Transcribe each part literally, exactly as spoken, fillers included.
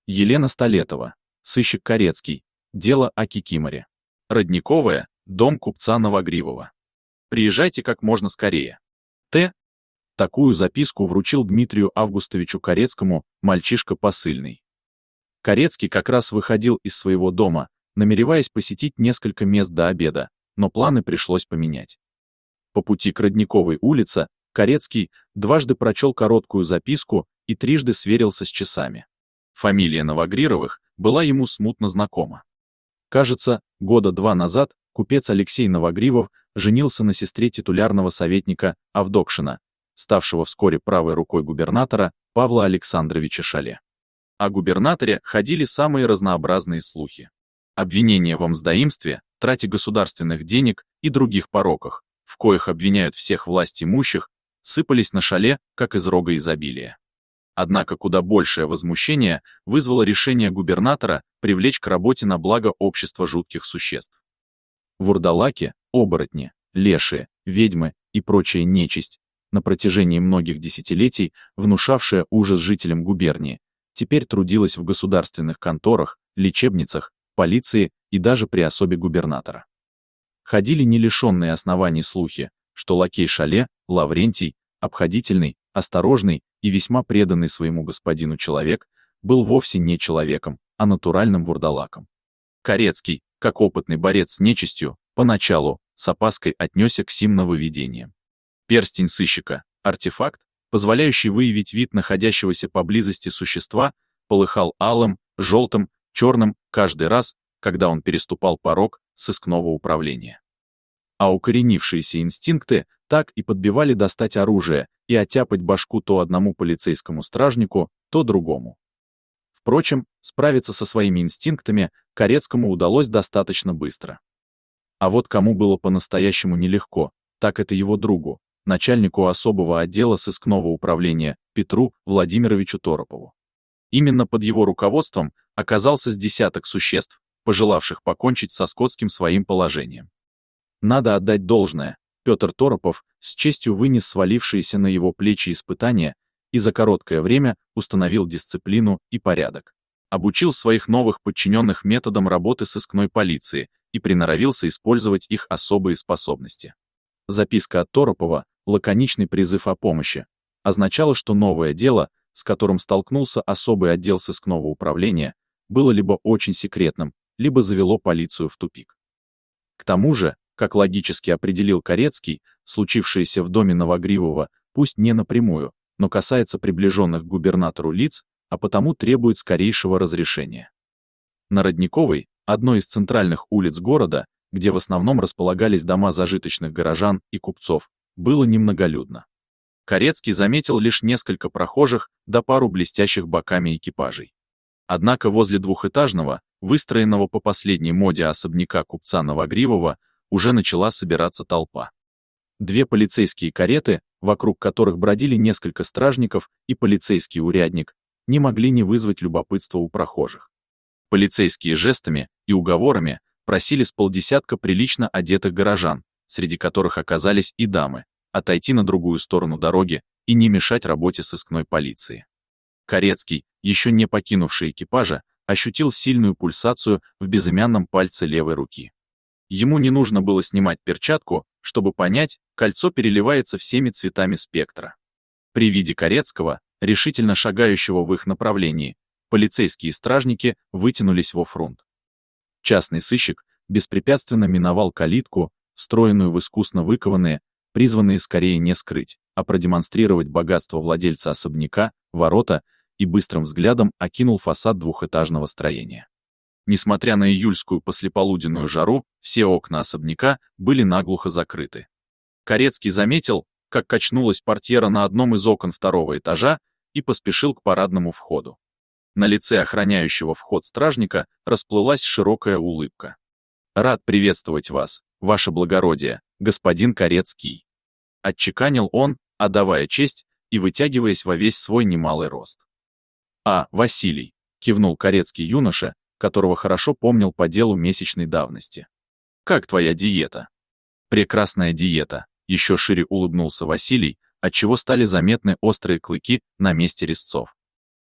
Елена Столетова. Сыщик Корецкий. Дело о Кикиморе. Родниковая. Дом купца Новогривова. Приезжайте как можно скорее. Т. Такую записку вручил Дмитрию Августовичу Корецкому мальчишка посыльный. Корецкий как раз выходил из своего дома, намереваясь посетить несколько мест до обеда, но планы пришлось поменять. По пути к Родниковой улице Корецкий дважды прочел короткую записку и трижды сверился с часами. Фамилия Новогрировых была ему смутно знакома. Кажется, года два назад купец Алексей Новогривов женился на сестре титулярного советника Авдокшина, ставшего вскоре правой рукой губернатора Павла Александровича Шале. О губернаторе ходили самые разнообразные слухи. Обвинения во мздоимстве, трате государственных денег и других пороках, в коих обвиняют всех властимущих, сыпались на Шале, как из рога изобилия. Однако куда большее возмущение вызвало решение губернатора привлечь к работе на благо общества жутких существ. Вурдалаки, оборотни, лешие, ведьмы и прочая нечисть, на протяжении многих десятилетий внушавшая ужас жителям губернии, теперь трудилась в государственных конторах, лечебницах, полиции и даже при особе губернатора. Ходили не лишенные оснований слухи, что лакей Шале, Лаврентий, обходительный, осторожный и весьма преданный своему господину человек, был вовсе не человеком, а натуральным вурдалаком. Корецкий, как опытный борец с нечистью, поначалу с опаской отнесся к сим нововведениям. Перстень сыщика, артефакт, позволяющий выявить вид находящегося поблизости существа, полыхал алым, желтым, черным каждый раз, когда он переступал порог сыскного управления. А укоренившиеся инстинкты так и подбивали достать оружие и оттяпать башку то одному полицейскому стражнику, то другому. Впрочем, справиться со своими инстинктами Корецкому удалось достаточно быстро. А вот кому было по-настоящему нелегко, так это его другу, начальнику особого отдела сыскного управления Петру Владимировичу Торопову. Именно под его руководством оказался с десяток существ, пожелавших покончить со скотским своим положением. Надо отдать должное, Петр Торопов с честью вынес свалившиеся на его плечи испытания и за короткое время установил дисциплину и порядок. Обучил своих новых подчиненных методам работы сыскной полиции и приноровился использовать их особые способности. Записка от Торопова, лаконичный призыв о помощи, означала, что новое дело, с которым столкнулся особый отдел сыскного управления, было либо очень секретным, либо завело полицию в тупик. К тому же, как логически определил Корецкий, случившееся в доме Новогривова, пусть не напрямую, но касается приближенных к губернатору лиц, а потому требует скорейшего разрешения. На Родниковой, одной из центральных улиц города, где в основном располагались дома зажиточных горожан и купцов, было немноголюдно. Корецкий заметил лишь несколько прохожих да пару блестящих боками экипажей. Однако возле двухэтажного, выстроенного по последней моде особняка купца Новогривова, уже начала собираться толпа. Две полицейские кареты, вокруг которых бродили несколько стражников и полицейский урядник, не могли не вызвать любопытства у прохожих. Полицейские жестами и уговорами просили с полдесятка прилично одетых горожан, среди которых оказались и дамы, отойти на другую сторону дороги и не мешать работе сыскной полиции. Корецкий, еще не покинувший экипажа, ощутил сильную пульсацию в безымянном пальце левой руки. Ему не нужно было снимать перчатку, чтобы понять, кольцо переливается всеми цветами спектра. При виде Корецкого, решительно шагающего в их направлении, полицейские стражники вытянулись во фронт. Частный сыщик беспрепятственно миновал калитку, встроенную в искусно выкованные, призванные скорее не скрыть, а продемонстрировать богатство владельца особняка, ворота, и быстрым взглядом окинул фасад двухэтажного строения. Несмотря на июльскую послеполуденную жару, все окна особняка были наглухо закрыты. Корецкий заметил, как качнулась портьера на одном из окон второго этажа, и поспешил к парадному входу. На лице охраняющего вход стражника расплылась широкая улыбка. «Рад приветствовать вас, ваше благородие, господин Корецкий», — отчеканил он, отдавая честь и вытягиваясь во весь свой немалый рост. «А, Василий», — кивнул Корецкий юноша, которого хорошо помнил по делу месячной давности. «Как твоя диета?» «Прекрасная диета», — еще шире улыбнулся Василий, отчего стали заметны острые клыки на месте резцов.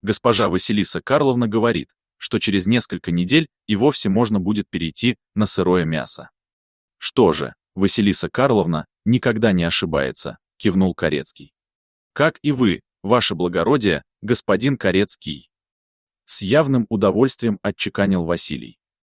Госпожа Василиса Карловна говорит, что через несколько недель и вовсе можно будет перейти на сырое мясо. Что же, Василиса Карловна никогда не ошибается, кивнул Корецкий. Как и вы, ваше благородие, господин Корецкий. С явным удовольствием отчеканил Василий.